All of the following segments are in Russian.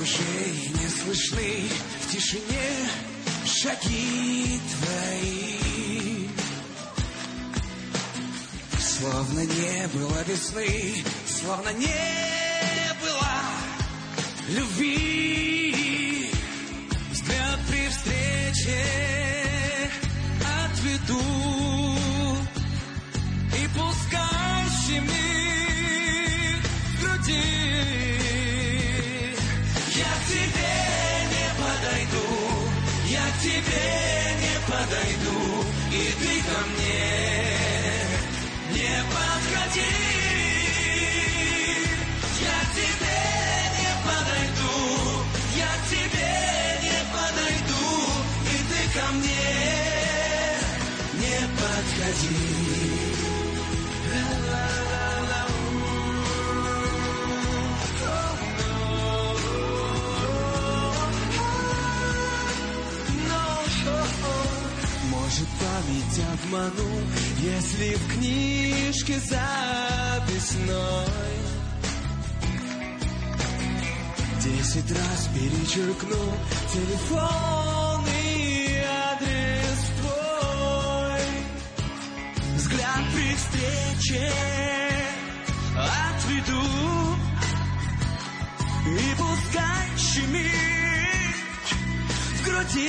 уже не слышны в тишине шаги твои. Словно не было весны, словно не было любви. Взгляд при встрече отведу, и пускай щемит в груди. Я к тебе не подойду, я к тебе не подойду, и ты ко мне не подходи. Я к тебе не подойду, я к тебе не подойду, и ты ко мне не подходи. Может, память обману, если в книжке записной 10 раз перечеркну телефонный адрес твой. Взгляд при встрече отведу, и пускай щемит в груди.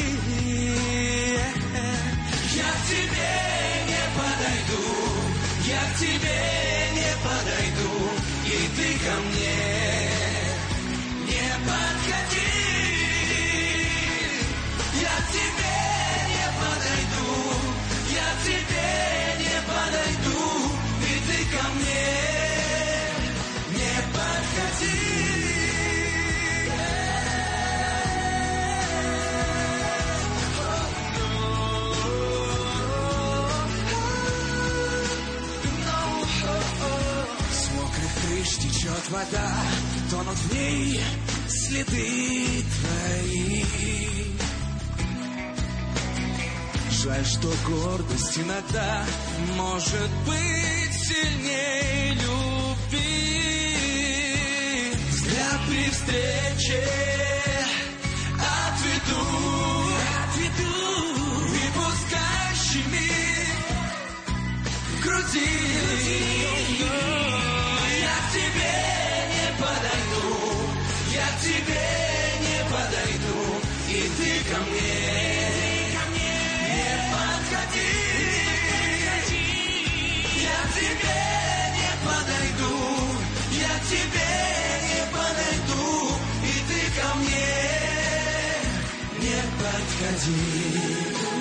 Я к тебе не подойду, я к тебе не подойду, и ты ко мне не подходи. Я к тебе не подойду, я к тебе не подойду, и ты ко мне не подходи. Течет вода, тонут в ней следы твои. Жаль, что гордость иногда может быть сильнее любви. Взгляд при встрече отведу, и пускай щемит в груди. И ты ко мне не подходи. Я к тебе не подойду, я к тебе не подойду, и ты ко мне не подходи.